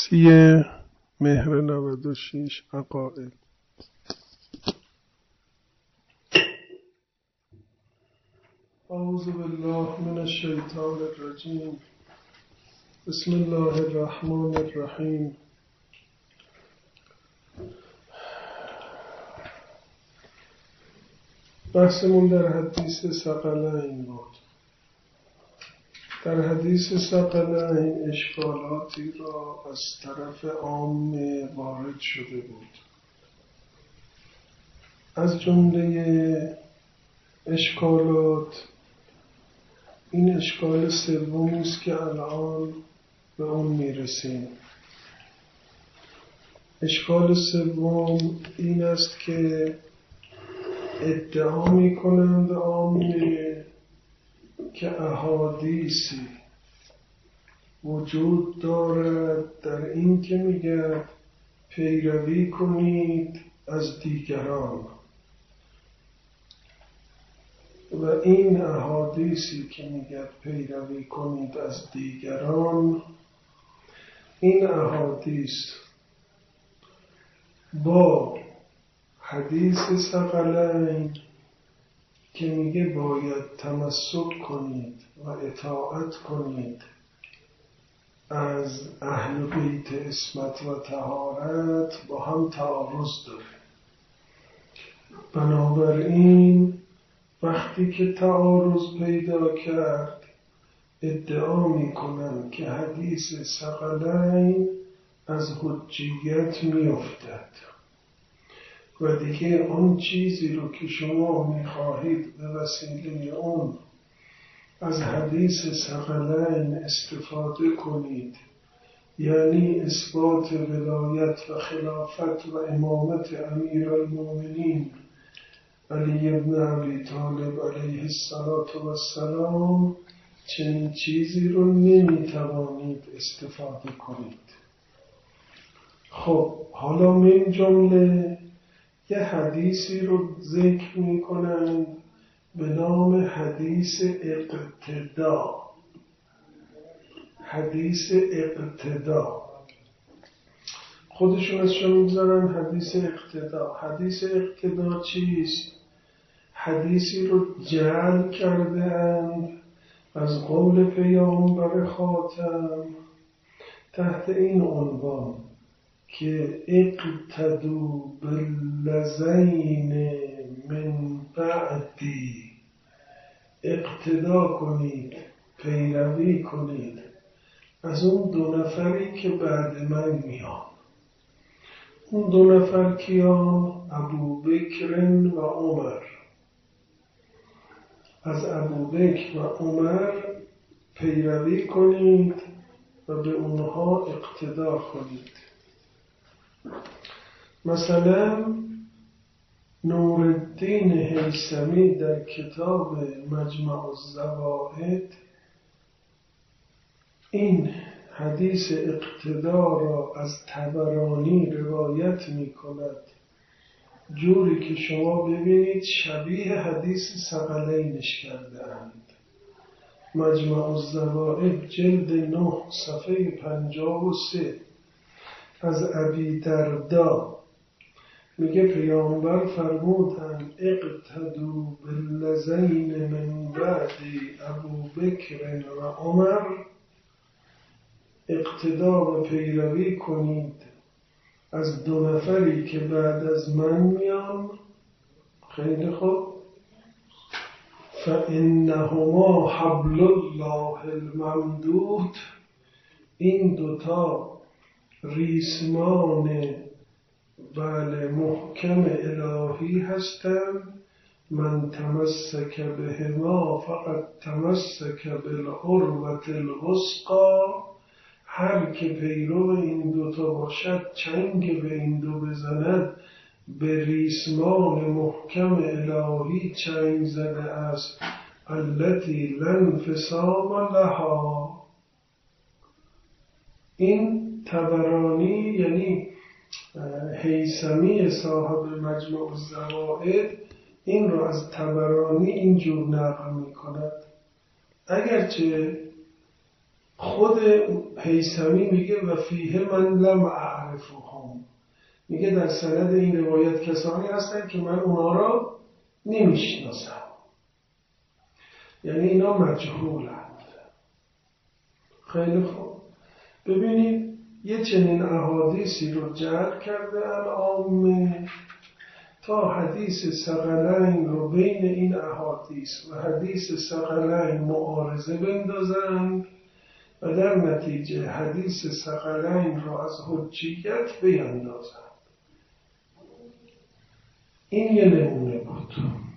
سی مهر 96 عقائد. اعوذ بالله من الشیطان الرجیم. بسم الله الرحمن الرحیم. بحثمون در حدیث ثقلین بود. در حدیث ثقلین اشکالاتی را از طرف عام وارد شده بود. از جمله اشکالات این اشکال سومی است که الان به اون میرسیم. اشکال سوم این است که ادعا میکنند عامه که احادیثی وجود دارد در این که میگه پیروی کنید از دیگران و این احادیثی که میگه پیروی کنید از دیگران، این احادیث با حدیث ثقلین که میگه باید تمسک کنید و اطاعت کنید از اهل بیت عصمت و طهارت با هم تعارض داره. بنابراین وقتی که تعارض پیدا کرد ادعا میکنن که حدیث ثقلین از حجیت میافتد و دیگه اون چیزی رو که شما میخواهید به وسیله اون از حدیث ثقلین استفاده کنید، یعنی اثبات ولایت و خلافت و امامت امیرالمومنین علی ابن ابی طالب علیه السلام، چنین چیزی رو نمیتوانید استفاده کنید. خب حالا من جمله یه حدیثی رو ذکر میکنن به نام حدیث اقتدا. حدیث اقتدا خودشون ازشون میگذارن حدیث اقتدا. حدیث اقتدا چیست؟ حدیثی رو جعل کرده اند از قول پیامبر خاتم تحت این عنوان که اقتدوا بالذین من بعدی، اقتدا کنید، پیروی کنید از اون دو نفری که بعد من میان. اون دو نفر کیان؟ ابوبکر و عمر. از ابوبکر و عمر پیروی کنید و به اونها اقتدا کنید. مثلا نورالدین هیثمی در کتاب مجمع الزوائد این حدیث اقتدا را از طبرانی روایت می کند جوری که شما ببینید شبیه حدیث ثقلینش کرده اند. مجمع الزوائد جلد 9 صفحه 53 از ابی دردا میگه پیامبر فرمودند اقتدوا بالذین من بعد ابوبکر و عمر، اقتدا و پیروی کنید از دو نفری که بعد از من میان. خیلی خوب. فانهما حبل الله الممدود، این دوتا ریسمان محکم الهی هستند. من تمسک بهما فقد تمسک بالعروة الوثقی، هر که پیرو این دوتا باشد چنگ به این دو بزند به ریسمان محکم الهی چنگ زده است. التي لا انفصام لها. این طبرانی یعنی هیثمی صاحب مجمع الزوائد این را از طبرانی اینجور نقل می کند. اگرچه خود هیثمی میگه و فیه من لم اعرفهم، میگه در سند این روایت کسانی هستن که من اونا را نمیشناسم، یعنی اینا مجهولند. خیلی خوب، ببینید یه چنین احادیثی رو جعل کرده العامه تا حدیث ثقلین رو بین این احادیث و حدیث ثقلین معارضه بندازند و در نتیجه حدیث ثقلین رو از حجیت بیندازند. این یه نمونه بود.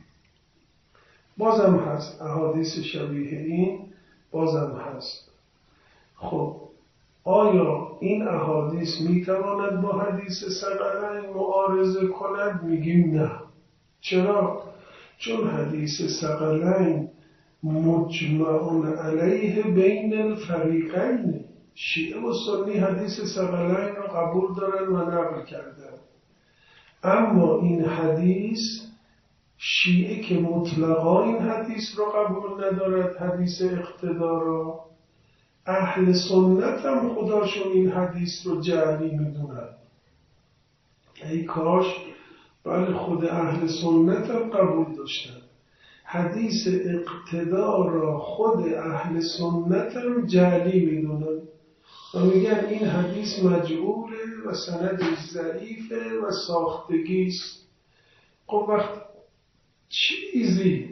بازم هست احادیث شبیه این، بازم هست. خب آیا این احادیث میتواند با حدیث ثقلین معارضه کند؟ میگیم نه. چرا؟ چون حدیث ثقلین مجمع علیه بین الفریقین. شیعه و سنی حدیث ثقلین رو قبول دارن و نقل کردن، اما این حدیث شیعه که مطلقا این حدیث رو قبول ندارد، حدیث اقتدا را، اهل سنت هم خداشون این حدیث رو جعلی میدونن. ای کاش بله خود اهل سنت هم قبول داشتن. حدیث اقتدا را خود اهل سنت هم جعلی میدونن و میگن این حدیث مجهوله و سندش ضعیفه و ساختگیست. خب وقت چیزی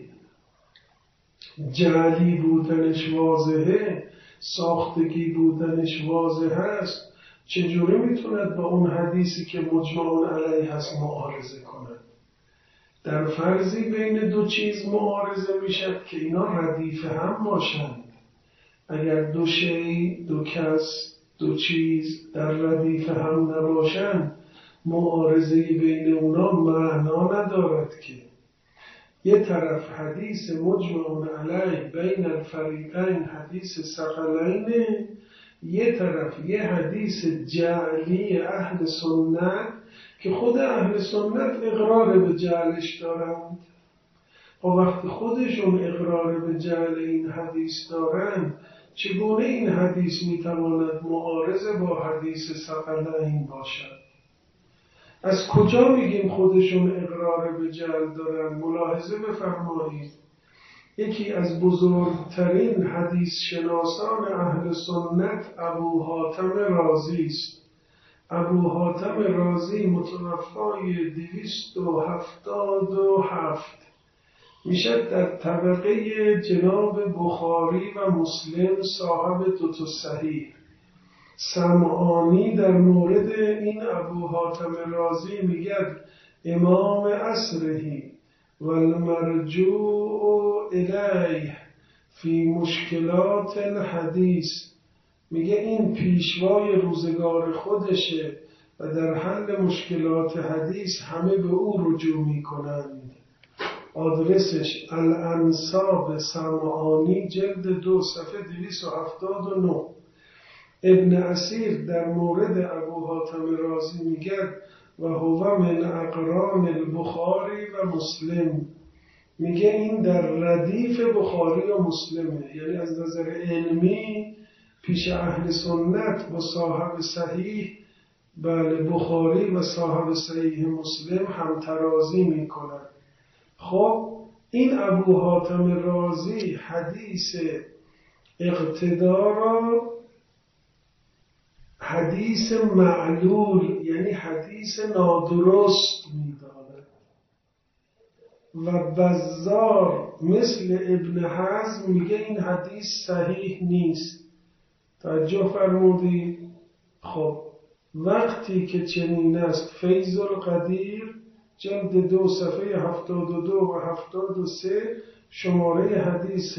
جعلی بودنش واضحه، ساختگی بودنش واضح هست، چجوری میتوند با اون حدیثی که مجمع علیه هست معارضه کند؟ در فرضی بین دو چیز معارضه میشد که اینا ردیف هم باشند. اگر دو شی، دو کس، دو چیز در ردیف هم نباشند، معارضه بین اونا معنا ندارد که یه طرف حدیث مجمع علیه بین الفریقین حدیث ثقلینه، یه طرف یه حدیث جعلی اهل سنت که خود اهل سنت اقرار به جعلش دارند. و وقتی خودشون اقرار به جعل این حدیث دارند، چگونه این حدیث میتواند معارض با حدیث ثقلین باشد؟ از کجا میگیم خودشون اقرار به جعل دارن؟ ملاحظه بفرمایید. یکی از بزرگترین حدیث شناسان اهل سنت ابو حاتم رازی است. ابو حاتم رازی متوفای 277 میشد در طبقه جناب بخاری و مسلم صاحب دو صحیح. سمعانی در مورد این ابو حاتم رازی میگه امام عصره و المرجوع الیه فی مشکلات الحدیث، میگه این پیشوای روزگار خودشه و در حل مشکلات حدیث همه به او رجوع میکنند. آدرسش الانساب سمعانی جلد 2 صفحه 279. ابن اسیر در مورد ابو حاتم رازی میگه و هو من اقران البخاری و مسلم، میگه این در ردیف بخاری و مسلمه، یعنی از نظر علمی پیش اهل سنت و صاحب صحیح بله بخاری و صاحب صحیح مسلم هم ترازی میکنن. خب این ابو حاتم رازی حدیث اقتدا را حدیث معلول یعنی حدیث نادرست میداند و بزار مثل ابن حزم میگه این حدیث صحیح نیست. توجه فرمودید؟ خب وقتی که چنین است فیض القدیر جلد 2 صفحه 72 و 73 شماره حدیث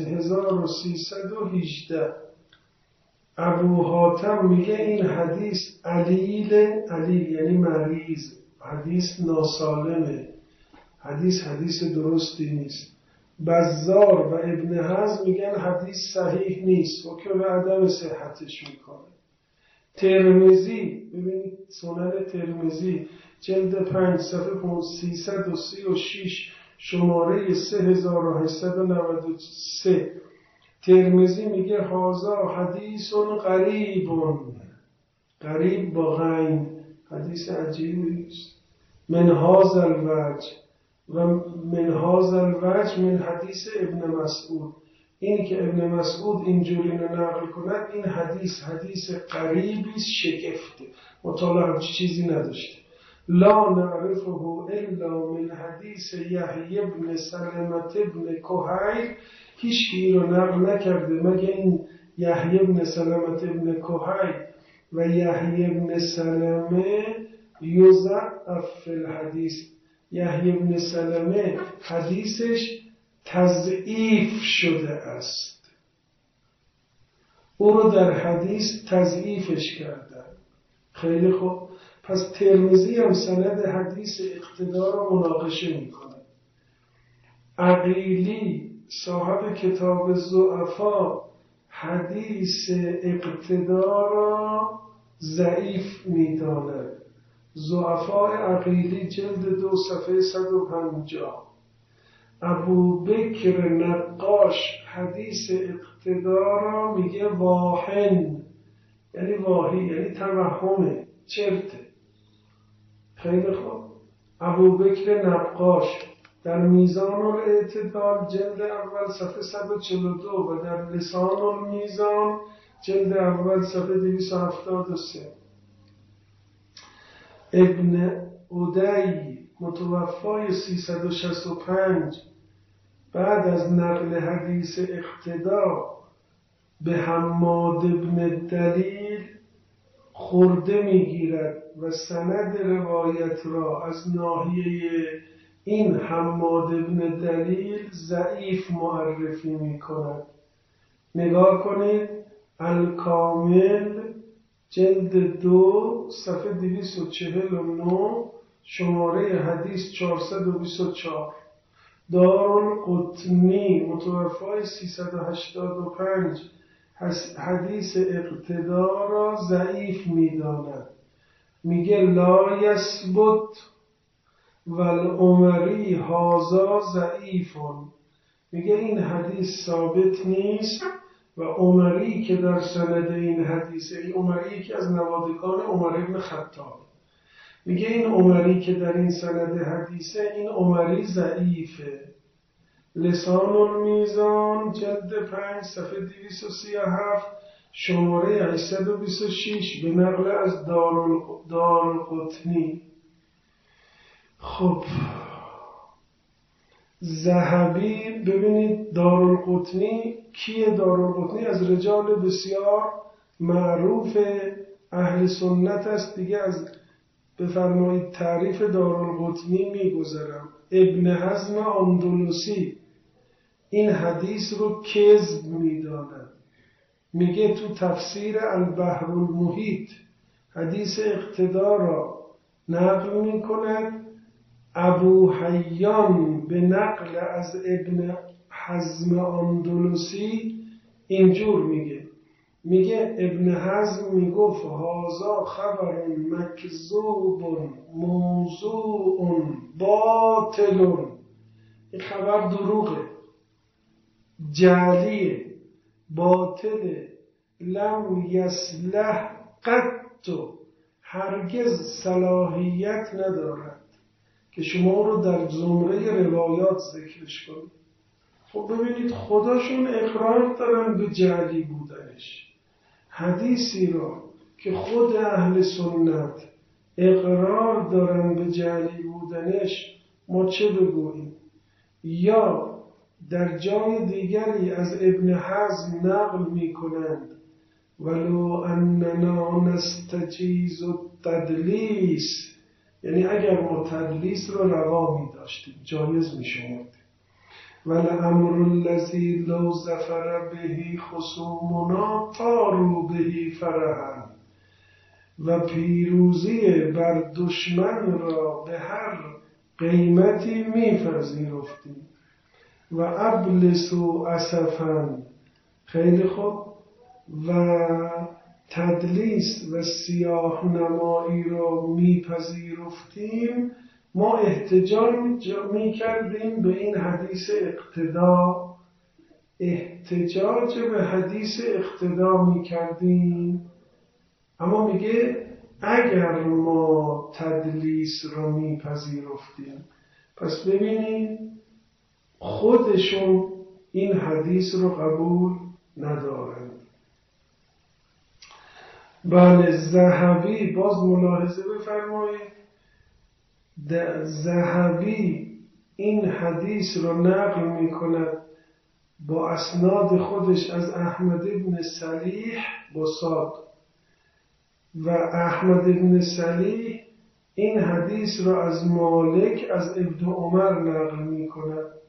1318 ابو حاتم میگه این حدیث علیل یعنی مریض، حدیث ناسالمه، حدیث درستی نیست. بزار و ابن حزم میگن حدیث صحیح نیست و که به عدم صحتش میکنه. ترمذی ببینید سنن ترمذی جلد 5 صفحه 336 شماره 3893 ترمذی میگه هازا حدیث غریب، غریب با غین، حدیث عجیبی است. من هذا الوجه و من هذا الوجه من حدیث ابن مسعود. اینی که ابن مسعود اینجوری نقل کند، این حدیث غریبی است، شگفته، مطالعه همچی چیزی نداشته. لا نعرفه الا من حدیث یحیی بن سلمة بن کهیل. هیچ کی رو نقل نکرده مگه این یحیی بن سلمة بن کهیل و یحیی بن سلمه یضعف فی الحدیث. یحیی بن سلمه حدیثش تضعیف شده است، او رو در حدیث تضعیفش کردن. خیلی خوب، پس ترمذی هم سند حدیث اقتدا را مناقشه میکنه. عقیلی صاحب کتاب ضعفا حدیث اقتدا را ضعیف میداند. ضعفا عقیلی جلد 2 صفحه 150. ابوبکر نقاش حدیث اقتدا را میگه واهن، یعنی واهی، یعنی توهمه، چرته. خیلی خوب. ابوبکر نقاش در میزان الاعتدال جلد اول صفحه 142 و در لسان المیزان جلد اول صفحه 273. ابن عدی متوفای 365 بعد از نقل حدیث اقتدا به حماد بن دلیل خورده میگیرد و سند روایت را از ناحیه این حماد بن دلیل ضعیف معرفی میکند. نگاه کنید الکامل جلد 2 صفحه 249 شماره حدیث 424. دارالقطنی متوفای 385 حدیث اقتدا را ضعیف میداند. میگه لا یثبت والعمری هازا ضعیفون. میگه این حدیث ثابت نیست و عمری که در سند این حدیثه، این عمری که از نوادگان عمر بن خطاب، میگه این عمری که در این سند حدیثه، این عمری ضعیفه. لسان المیزان جلد 5 صفحه 237 شماره 826 به نقل از دارالقطنی. خب ذهبی، ببینید دارالقطنی کیه؟ دارالقطنی از رجال بسیار معروف اهل سنت است دیگه. از بفرمایید تعریف دارالقطنی میگذرم. ابن حزم اندلسی این حدیث رو کذب میداند. میگه تو تفسیر البحر المحیط حدیث اقتدا را نقل میکند. ابو حیان به نقل از ابن حزم اندلسی اینجور میگه ابن حزم میگفت هازا خبر مکذوب موضوع باطل. این خبر دروغه، جعلیه، باطله. لم یصلح قط، هرگز صلاحیت ندارد که شما رو در زمره روایات ذکرش کنید. خب ببینید خداشون اقرار دارن به جعلی بودنش. حدیثی را که خود اهل سنت اقرار دارن به جعلی بودنش، ما چه بگوییم؟ یا در جای دیگری از ابن حزم نقل می کنند ولو اننا نستجیز التدلیس، یعنی اگر ما تدلیس را روا می داشتیم، جایز می شمردیم. ولامر الذی لو ظفر به خصومنا طاروا به فرحا، و پیروزی بر دشمن را به هر قیمتی می‌پذیرفتیم. و ابلسوا اسفا، خیلی خوب، و تدلیس و سیاه نمایی را میپذیرفتیم. ما احتجاج میکردیم به این حدیث اقتدا احتجاج به حدیث اقتدا می کردیم، اما میگه اگر ما تدلیس را میپذیرفتیم. پس ببینید خودشون این حدیث رو قبول ندارند. بله، ذهبی باز ملاحظه بفرمایید، ذهبی این حدیث را نقل می کند با اسناد خودش از احمد بن صلیح با صاد، و احمد بن صلیح این حدیث را از مالک از ابن عمر نقل می کند